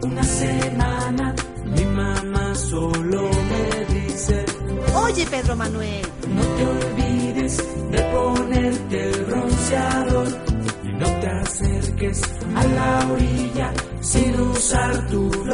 una semana mi mamá solo me dice: Oye, Pedro Manuel, no te olvides de ponerte el bronceador y no te acerques a la orilla sin usar tu